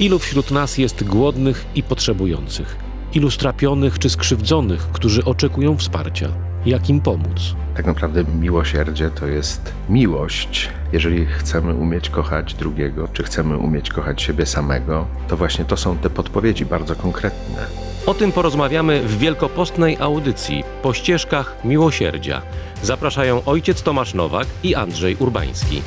Ilu wśród nas jest głodnych i potrzebujących? Ilu strapionych czy skrzywdzonych, którzy oczekują wsparcia? Jak im pomóc? Tak naprawdę miłosierdzie to jest miłość. Jeżeli chcemy umieć kochać drugiego, czy chcemy umieć kochać siebie samego, to właśnie to są te podpowiedzi bardzo konkretne. O tym porozmawiamy w wielkopostnej audycji Po ścieżkach miłosierdzia. Zapraszają ojciec Tomasz Nowak i Andrzej Urbański.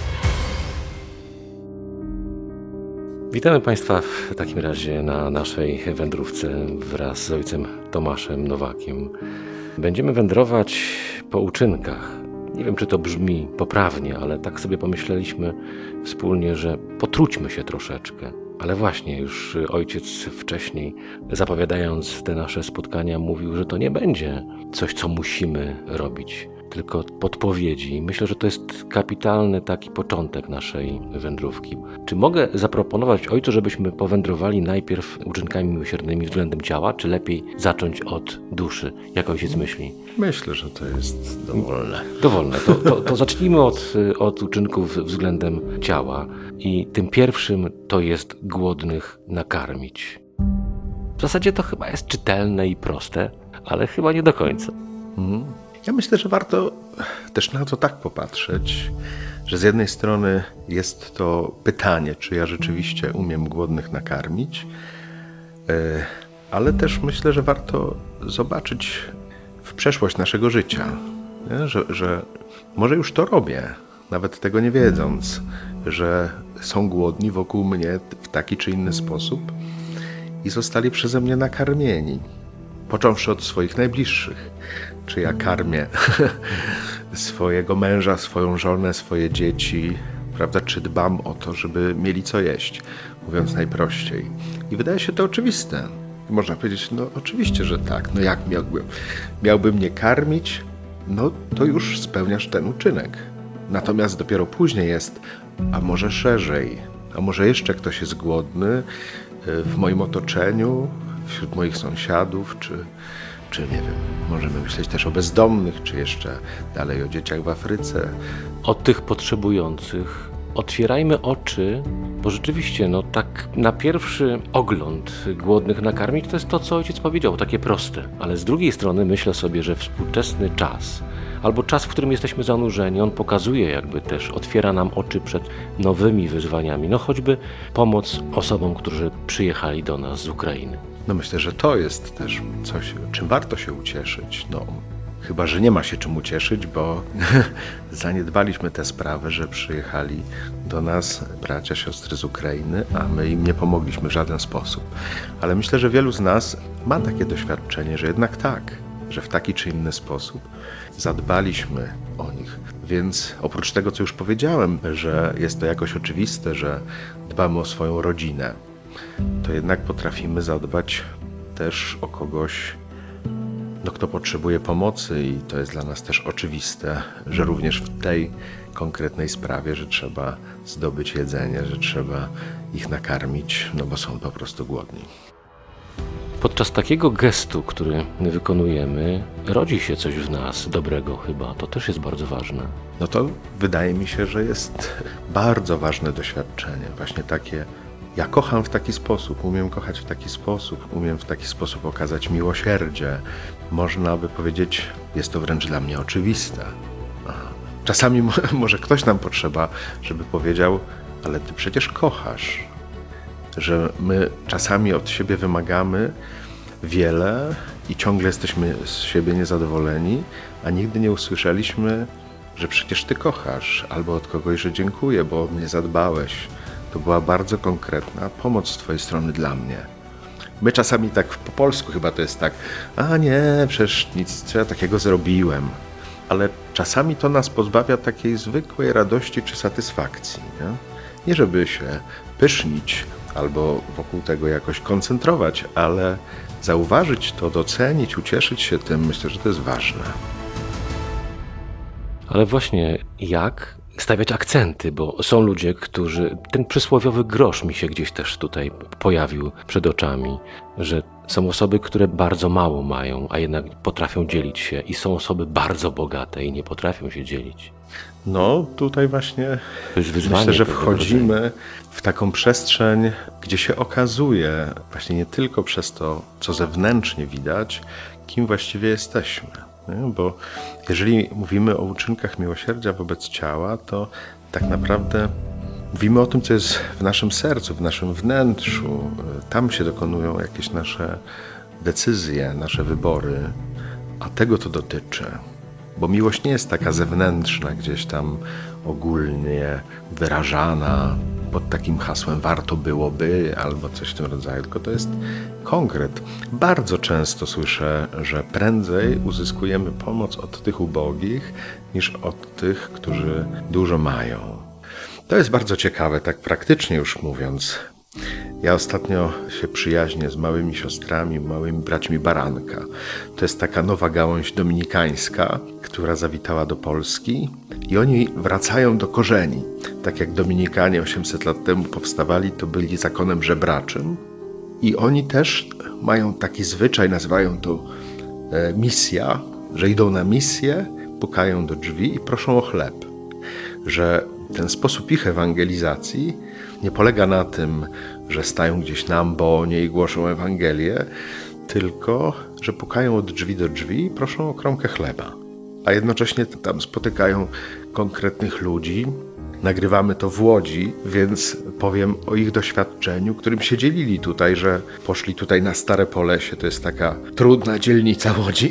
Witamy Państwa w takim razie na naszej wędrówce wraz z ojcem Tomaszem Nowakiem. Będziemy wędrować po uczynkach. Nie wiem, czy to brzmi poprawnie, ale tak sobie pomyśleliśmy wspólnie, że potrućmy się troszeczkę. Ale właśnie już ojciec wcześniej, zapowiadając te nasze spotkania, mówił, że to nie będzie coś, co musimy robić, tylko podpowiedzi. Myślę, że to jest kapitalny taki początek naszej wędrówki. Czy mogę zaproponować ojcu, żebyśmy powędrowali najpierw uczynkami miłosiernymi względem ciała, czy lepiej zacząć od duszy? Jak ojciec myśli? Myślę, że to jest dowolne. Dowolne. To zacznijmy od uczynków względem ciała. I tym pierwszym to jest głodnych nakarmić. W zasadzie to chyba jest czytelne i proste, ale chyba nie do końca. Ja myślę, że warto też na to tak popatrzeć, że z jednej strony jest to pytanie, czy ja rzeczywiście umiem głodnych nakarmić, ale też myślę, że warto zobaczyć w przeszłość naszego życia, nie? Że może już to robię, nawet tego nie wiedząc, że są głodni wokół mnie w taki czy inny sposób i zostali przeze mnie nakarmieni. Począwszy od swoich najbliższych. Czy ja karmię swojego męża, swoją żonę, swoje dzieci, prawda? Czy dbam o to, żeby mieli co jeść, mówiąc najprościej. I wydaje się to oczywiste. I można powiedzieć, no oczywiście, że tak. No jak miałbym nie karmić? No to już spełniasz ten uczynek. Natomiast dopiero później jest, a może szerzej, a może jeszcze ktoś jest głodny w moim otoczeniu, wśród moich sąsiadów, czy nie wiem, możemy myśleć też o bezdomnych, czy jeszcze dalej o dzieciach w Afryce. O tych potrzebujących otwierajmy oczy, bo rzeczywiście, tak na pierwszy ogląd głodnych nakarmić to jest to, co ojciec powiedział, takie proste. Ale z drugiej strony myślę sobie, że współczesny czas, albo czas, w którym jesteśmy zanurzeni, on pokazuje jakby też, otwiera nam oczy przed nowymi wyzwaniami. Choćby pomoc osobom, którzy przyjechali do nas z Ukrainy. Myślę, że to jest też coś, czym warto się ucieszyć. Chyba że nie ma się czym ucieszyć, bo zaniedbaliśmy tę sprawę, że przyjechali do nas bracia, siostry z Ukrainy, a my im nie pomogliśmy w żaden sposób. Ale myślę, że wielu z nas ma takie doświadczenie, że jednak tak, że w taki czy inny sposób zadbaliśmy o nich. Więc oprócz tego, co już powiedziałem, że jest to jakoś oczywiste, że dbamy o swoją rodzinę, to jednak potrafimy zadbać też o kogoś, kto potrzebuje pomocy i to jest dla nas też oczywiste, że również w tej konkretnej sprawie, że trzeba zdobyć jedzenie, że trzeba ich nakarmić, bo są po prostu głodni. Podczas takiego gestu, który wykonujemy, rodzi się coś w nas dobrego chyba. To też jest bardzo ważne. To wydaje mi się, że jest bardzo ważne doświadczenie. Właśnie takie, ja kocham w taki sposób, umiem kochać w taki sposób, umiem w taki sposób okazać miłosierdzie. Można by powiedzieć, jest to wręcz dla mnie oczywiste. Czasami może ktoś nam potrzeba, żeby powiedział, ale ty przecież kochasz. Że my czasami od siebie wymagamy wiele i ciągle jesteśmy z siebie niezadowoleni, a nigdy nie usłyszeliśmy, że przecież ty kochasz, albo od kogoś, że dziękuję, bo o mnie zadbałeś. To była bardzo konkretna pomoc z twojej strony dla mnie. My czasami tak po polsku chyba to jest tak, a nie, przecież nic, co ja takiego zrobiłem. Ale czasami to nas pozbawia takiej zwykłej radości czy satysfakcji. Nie żeby się pysznić albo wokół tego jakoś koncentrować, ale zauważyć to, docenić, ucieszyć się tym, myślę, że to jest ważne. Ale właśnie jak stawiać akcenty, bo są ludzie, którzy... Ten przysłowiowy grosz mi się gdzieś też tutaj pojawił przed oczami, że Są osoby, które bardzo mało mają, a jednak potrafią dzielić się, i są osoby bardzo bogate i nie potrafią się dzielić. No, tutaj właśnie To jest wyzwanie. myślę, że pewnego wchodzimy w taką przestrzeń, gdzie się okazuje, właśnie nie tylko przez to, co zewnętrznie widać, kim właściwie jesteśmy. Nie? Bo jeżeli mówimy o uczynkach miłosierdzia wobec ciała, to tak naprawdę mówimy o tym, co jest w naszym sercu, w naszym wnętrzu. Tam się dokonują jakieś nasze decyzje, nasze wybory, a tego to dotyczy. Bo miłość nie jest taka zewnętrzna, gdzieś tam ogólnie wyrażana pod takim hasłem warto byłoby albo coś w tym rodzaju, tylko to jest konkret. Bardzo często słyszę, że prędzej uzyskujemy pomoc od tych ubogich niż od tych, którzy dużo mają. To jest bardzo ciekawe, tak praktycznie już mówiąc. Ja ostatnio się przyjaźnię z małymi siostrami, małymi braćmi Baranka. To jest taka nowa gałąź dominikańska, która zawitała do Polski i oni wracają do korzeni. Tak jak Dominikanie 800 lat temu powstawali, to byli zakonem żebraczym i oni też mają taki zwyczaj, nazywają to misja, że idą na misję, pukają do drzwi i proszą o chleb. Że ten sposób ich ewangelizacji nie polega na tym, że stają gdzieś na ambonie i głoszą Ewangelię, tylko że pukają od drzwi do drzwi i proszą o kromkę chleba. A jednocześnie tam spotykają konkretnych ludzi. Nagrywamy to w Łodzi, więc powiem o ich doświadczeniu, którym się dzielili tutaj, że poszli tutaj na Stare Polesie, to jest taka trudna dzielnica Łodzi.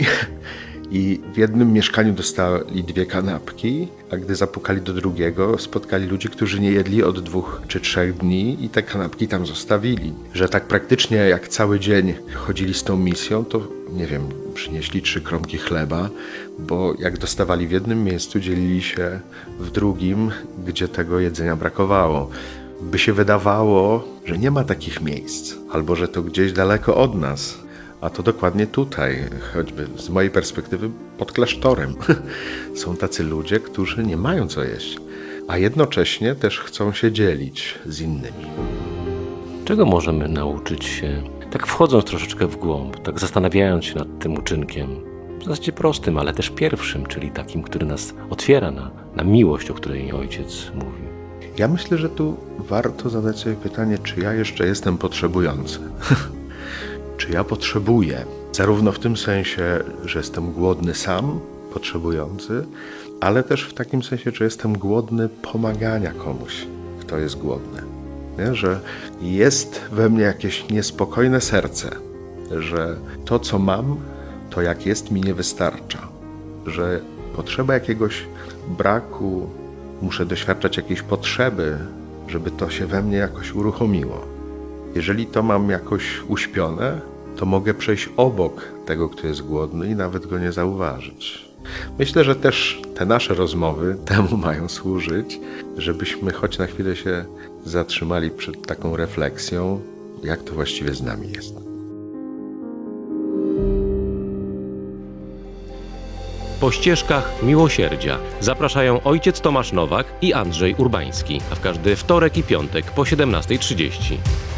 I w jednym mieszkaniu dostali 2 kanapki, a gdy zapukali do drugiego, spotkali ludzi, którzy nie jedli od 2 czy 3 dni i te kanapki tam zostawili. Że tak praktycznie jak cały dzień chodzili z tą misją, to nie wiem, przynieśli 3 kromki chleba, bo jak dostawali w jednym miejscu, dzielili się w drugim, gdzie tego jedzenia brakowało. By się wydawało, że nie ma takich miejsc, albo że to gdzieś daleko od nas. A to dokładnie tutaj, choćby z mojej perspektywy pod klasztorem. Są tacy ludzie, którzy nie mają co jeść, a jednocześnie też chcą się dzielić z innymi. Czego możemy nauczyć się, tak wchodząc troszeczkę w głąb, tak zastanawiając się nad tym uczynkiem, w zasadzie prostym, ale też pierwszym, czyli takim, który nas otwiera na miłość, o której Ojciec mówi? Ja myślę, że tu warto zadać sobie pytanie, czy ja jeszcze jestem potrzebujący. Czy ja potrzebuję, zarówno w tym sensie, że jestem głodny sam, potrzebujący, ale też w takim sensie, że jestem głodny pomagania komuś, kto jest głodny. Nie? Że jest we mnie jakieś niespokojne serce, że to, co mam, to jak jest, mi nie wystarcza, że potrzeba jakiegoś braku, muszę doświadczać jakiejś potrzeby, żeby to się we mnie jakoś uruchomiło. Jeżeli to mam jakoś uśpione, to mogę przejść obok tego, kto jest głodny i nawet go nie zauważyć. Myślę, że też te nasze rozmowy temu mają służyć, żebyśmy choć na chwilę się zatrzymali przed taką refleksją, jak to właściwie z nami jest. Po ścieżkach miłosierdzia zapraszają ojciec Tomasz Nowak i Andrzej Urbański, a w każdy wtorek i piątek po 17:30.